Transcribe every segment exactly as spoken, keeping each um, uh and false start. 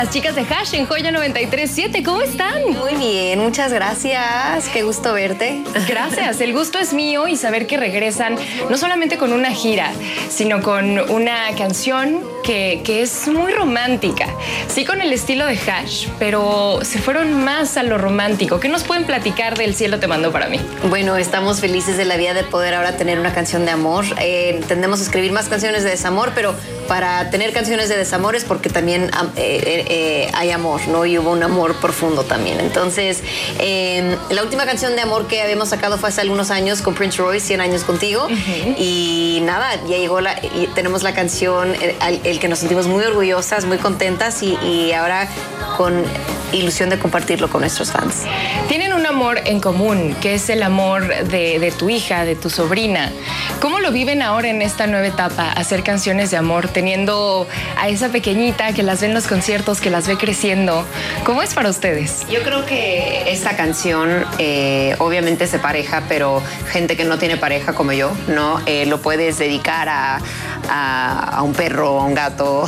Las chicas de Hash en Joya noventa y tres punto siete, ¿cómo están? Muy bien, muchas gracias. Qué gusto verte. Gracias, el gusto es mío y saber que regresan no solamente con una gira, sino con una canción que, que es muy romántica. Sí, con el estilo de Hash, pero se fueron más a lo romántico. ¿Qué nos pueden platicar del Cielo te mandó para mí? Bueno, estamos felices de la vida de poder ahora tener una canción de amor. Eh, tendemos a escribir más canciones de desamor, pero para tener canciones de desamor es porque también eh, eh, hay amor, ¿no? Y hubo un amor profundo también. Entonces, eh, la última canción de amor que habíamos sacado fue hace algunos años con Prince Royce, cien años contigo. Uh-huh. Y nada, ya llegó la, y tenemos la canción, el, el que nos sentimos muy orgullosas, muy contentas y, y ahora con ilusión de compartirlo con nuestros fans. Tienen un amor en común, que es el amor de, de tu hija, de tu sobrina. ¿Cómo lo viven ahora en esta nueva etapa, hacer canciones de amor, teniendo a esa pequeñita que las ve en los conciertos, que las ve creciendo? ¿Cómo es para ustedes? Yo creo que esta canción eh, obviamente es de pareja, pero gente que no tiene pareja como yo, ¿no? Eh, lo puedes dedicar a, a, a un perro, a un gato,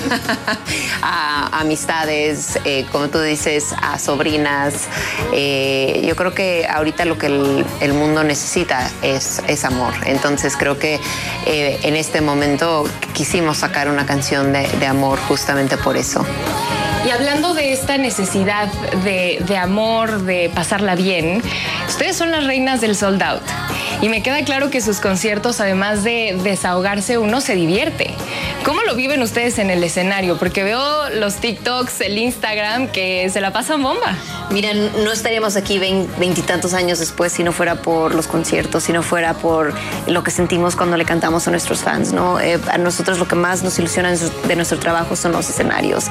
a, a amistades, eh, como tú dices, a sobrinas. Eh, yo creo que ahorita lo que el, el mundo necesita es, es amor. Entonces creo que eh, en este momento quisimos sacar una canción de, de amor justamente por eso. Y hablando de esta necesidad de, de amor, de pasarla bien, ustedes son las reinas del sold out. Y me queda claro que sus conciertos, además de desahogarse, uno se divierte. ¿Cómo lo viven ustedes en el escenario? Porque veo los TikToks, el Instagram, que se la pasan bomba. Mira, no estaríamos aquí veintitantos años después si no fuera por los conciertos, si no fuera por lo que sentimos cuando le cantamos a nuestros fans, ¿no? Eh, a nosotros lo que más nos ilusiona de nuestro trabajo son los escenarios.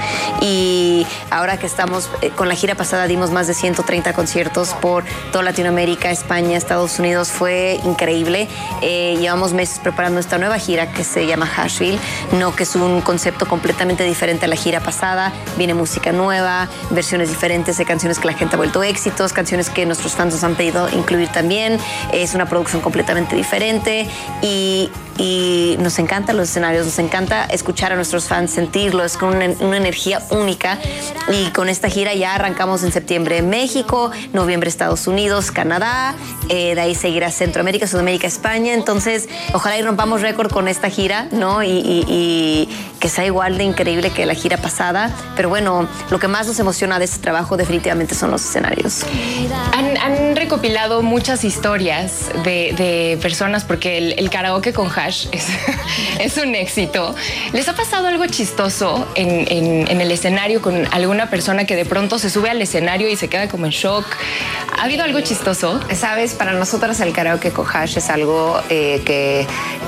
Y ahora que estamos eh, con la gira pasada, dimos más de ciento treinta conciertos por toda Latinoamérica, España, Estados Unidos. Fue increíble. Eh, llevamos meses preparando esta nueva gira que se llama Hashville, ¿no? Que es un concepto completamente diferente a la gira pasada. Viene música nueva, versiones diferentes de canciones que la gente ha vuelto éxitos, canciones que nuestros fans nos han pedido incluir también. Es una producción completamente diferente y, y nos encantan los escenarios, nos encanta escuchar a nuestros fans, sentirlos con una, una energía única. Y con esta gira ya arrancamos en septiembre en México, noviembre Estados Unidos, Canadá, eh, de ahí seguirá Centroamérica, Sudamérica, España. Entonces, ojalá y rompamos récord con esta gira, ¿no? Y, y, y que sea igual de increíble que la gira pasada. Pero bueno, lo que más nos emociona de este trabajo definitivamente son los escenarios. Han, han recopilado muchas historias de, de personas, porque el, el karaoke con Hash es, es un éxito. ¿Les ha pasado algo chistoso en, en, en el escenario con alguna persona que de pronto se sube al escenario y se queda como en shock? ¿Ha habido algo chistoso? Sabes, para nosotras el karaoke con Hash es algo eh, que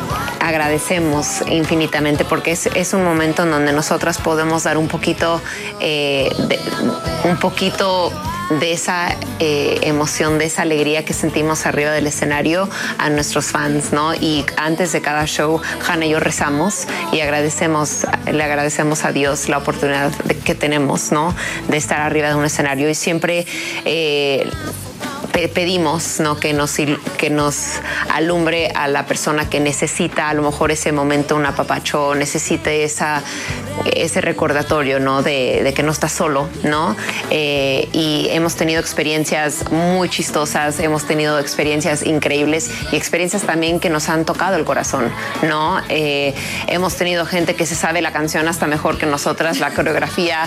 agradecemos infinitamente, porque es, es un momento en donde nosotras podemos dar un poquito, eh, de, un poquito de esa eh, emoción, de esa alegría que sentimos arriba del escenario a nuestros fans, ¿no? Y antes de cada show, Hannah y yo rezamos y agradecemos, le agradecemos a Dios la oportunidad de, que tenemos, ¿no? De estar arriba de un escenario y siempre eh, pedimos, ¿no? que, nos, que nos alumbre a la persona que necesita a lo mejor ese momento, un apapacho, necesite esa, ese recordatorio, ¿no? de, de que no está solo, ¿no? Eh, y hemos tenido experiencias muy chistosas, hemos tenido experiencias increíbles y experiencias también que nos han tocado el corazón, ¿no? Eh, hemos tenido gente que se sabe la canción hasta mejor que nosotras, la coreografía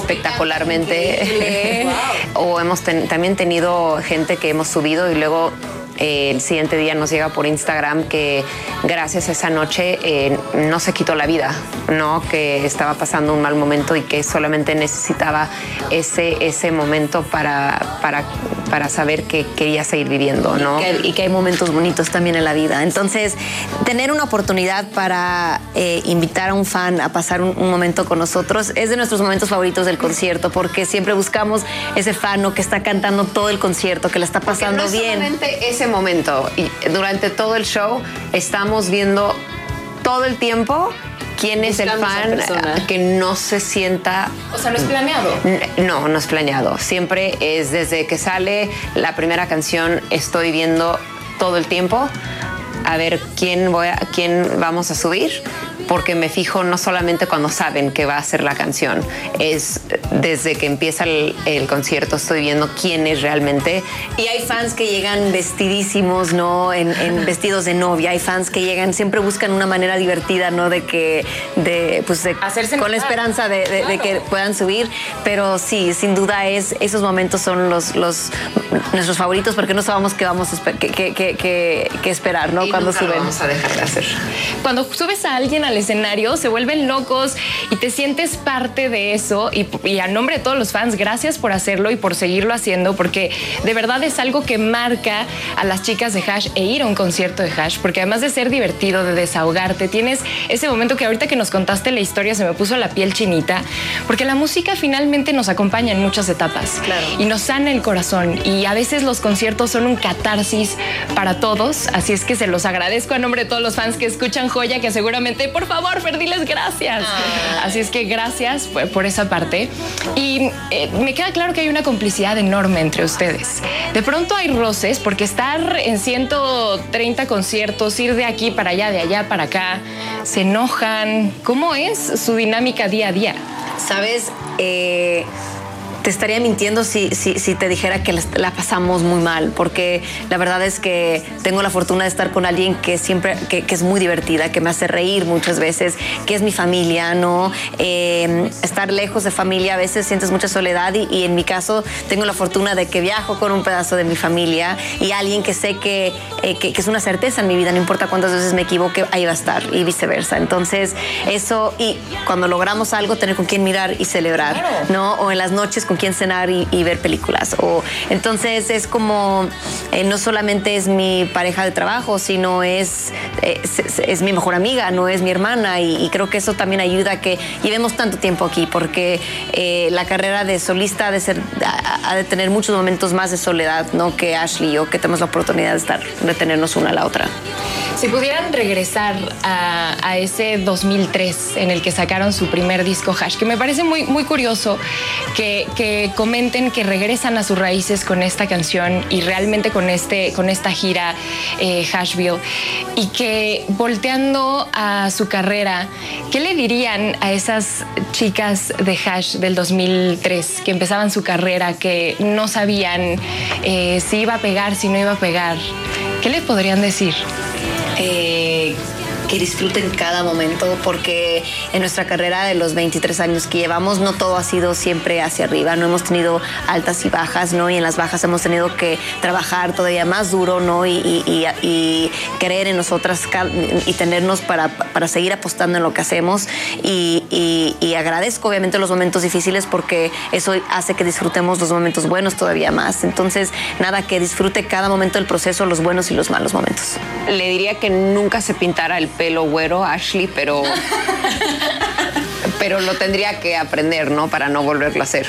espectacularmente. O hemos ten, también tenido gente que hemos subido y luego eh, el siguiente día nos llega por Instagram que gracias a esa noche eh, no se quitó la vida, ¿no? Que estaba pasando un mal momento y que solamente necesitaba ese, ese momento para, para, para saber que quería seguir viviendo, ¿no? Y que, y que hay momentos bonitos también en la vida. Entonces, tener una oportunidad para eh, invitar a un fan a pasar un, un momento con nosotros es de nuestros momentos favoritos del concierto, porque siempre buscamos ese fan, ¿no? Que está cantando todo el concierto, que la está pasando no bien. Solamente ese momento, y durante todo el show estamos viendo todo el tiempo quién es el fan que no se sienta... O sea, ¿no es planeado? No, no es planeado. Siempre es desde que sale la primera canción, estoy viendo todo el tiempo a ver quién, voy a, quién vamos a subir porque me fijo no solamente cuando saben que va a ser la canción, es desde que empieza el, el concierto estoy viendo quién es realmente. Y hay fans que llegan vestidísimos, ¿no? En, en vestidos de novia. Hay fans que llegan, siempre buscan una manera divertida, ¿no? De que, de, pues, de, hacerse con la esperanza de, de, claro. de que puedan subir. Pero sí, sin duda es, esos momentos son los, los nuestros favoritos porque no sabemos qué vamos a que, que, que, que, que esperar, ¿no? Y cuando nunca suben. Lo vamos a dejar de hacer. Cuando subes a alguien al escenario, se vuelven locos y te sientes parte de eso. Y, y a nombre de todos los fans, gracias por hacerlo y por seguirlo haciendo, porque de verdad es algo que marca a las chicas de Hash e ir a un concierto de Hash, porque además de ser divertido, de desahogarte, tienes ese momento que ahorita que nos contaste la historia se me puso la piel chinita, porque la música finalmente nos acompaña en muchas etapas. Claro. Y nos sana el corazón, y a veces los conciertos son un catarsis para todos, así es que se los agradezco a nombre de todos los fans que escuchan Joya, que seguramente, por favor, Fer, diles gracias. Ah. Así es que gracias por, por esa parte. Y eh, me queda claro que hay una complicidad enorme entre ustedes. De pronto hay roces, porque estar en ciento treinta conciertos, ir de aquí para allá, de allá para acá, se enojan. ¿Cómo es su dinámica día a día? ¿Sabes? Eh... Te estaría mintiendo si, si, si te dijera que la pasamos muy mal, porque la verdad es que tengo la fortuna de estar con alguien que siempre, que, que es muy divertida, que me hace reír muchas veces, que es mi familia, ¿no? Eh, estar lejos de familia a veces sientes mucha soledad y, y en mi caso tengo la fortuna de que viajo con un pedazo de mi familia y alguien que sé que, eh, que, que es una certeza en mi vida, no importa cuántas veces me equivoque, ahí va a estar y viceversa. Entonces eso, y cuando logramos algo, tener con quién mirar y celebrar, claro. ¿no? O en las noches con quién cenar y, y ver películas. O, entonces es como, eh, no solamente es mi pareja de trabajo, sino es, eh, es, es mi mejor amiga, no es mi hermana. Y, y creo que eso también ayuda a que llevemos tanto tiempo aquí, porque eh, la carrera de solista ha de, ser, ha, ha de tener muchos momentos más de soledad, ¿no? Que Ashley y yo, que tenemos la oportunidad de estar, de tenernos una a la otra. Si pudieran regresar a, a ese dos mil tres en el que sacaron su primer disco Hash, que me parece muy, muy curioso que, que comenten que regresan a sus raíces con esta canción y realmente con, este, con esta gira eh, Hashville, y que volteando a su carrera, ¿qué le dirían a esas chicas de Hash del dos mil tres que empezaban su carrera, que no sabían eh, si iba a pegar, si no iba a pegar? ¿Qué les podrían decir? Eh, que disfruten cada momento, porque en nuestra carrera de los veintitrés años que llevamos no todo ha sido siempre hacia arriba, no hemos tenido altas y bajas, ¿no? Y en las bajas hemos tenido que trabajar todavía más duro, ¿no? Y, y, y, y creer en nosotras y tenernos para, para seguir apostando en lo que hacemos, y, y, y agradezco obviamente los momentos difíciles porque eso hace que disfrutemos los momentos buenos todavía más. Entonces, nada, que disfrute cada momento del proceso, los buenos y los malos momentos. Le diría que nunca se pintara el pelo güero, Ashley, pero pero lo tendría que aprender, ¿no? Para no volverlo a hacer.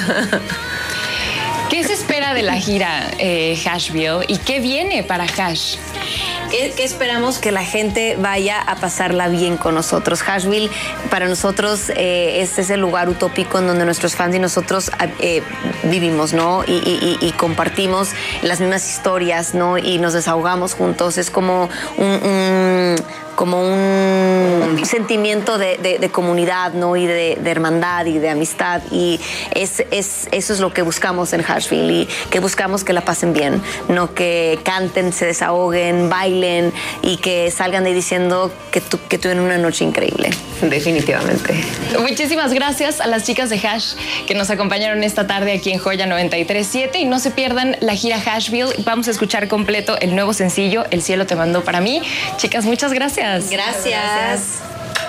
¿Qué se espera de la gira eh, Hashville y qué viene para Hash? ¿Qué, ¿Qué esperamos? Que la gente vaya a pasarla bien con nosotros. Hashville, para nosotros, eh, este es el lugar utópico en donde nuestros fans y nosotros eh, vivimos, ¿no? Y, y, y compartimos las mismas historias, ¿no? Y nos desahogamos juntos. Es como un... un como un sentimiento de, de, de comunidad, ¿no? Y de, de hermandad y de amistad, y es, es, eso es lo que buscamos en Hashville, y que buscamos que la pasen bien, no que canten, se desahoguen, bailen y que salgan de ahí diciendo que, tu, que tuvieron una noche increíble. Definitivamente. Muchísimas gracias a las chicas de Hash que nos acompañaron esta tarde aquí en Joya noventa y tres punto siete, y no se pierdan la gira Hashville. Vamos a escuchar completo el nuevo sencillo El cielo te mandó para mí. Chicas, muchas gracias. Gracias. Gracias.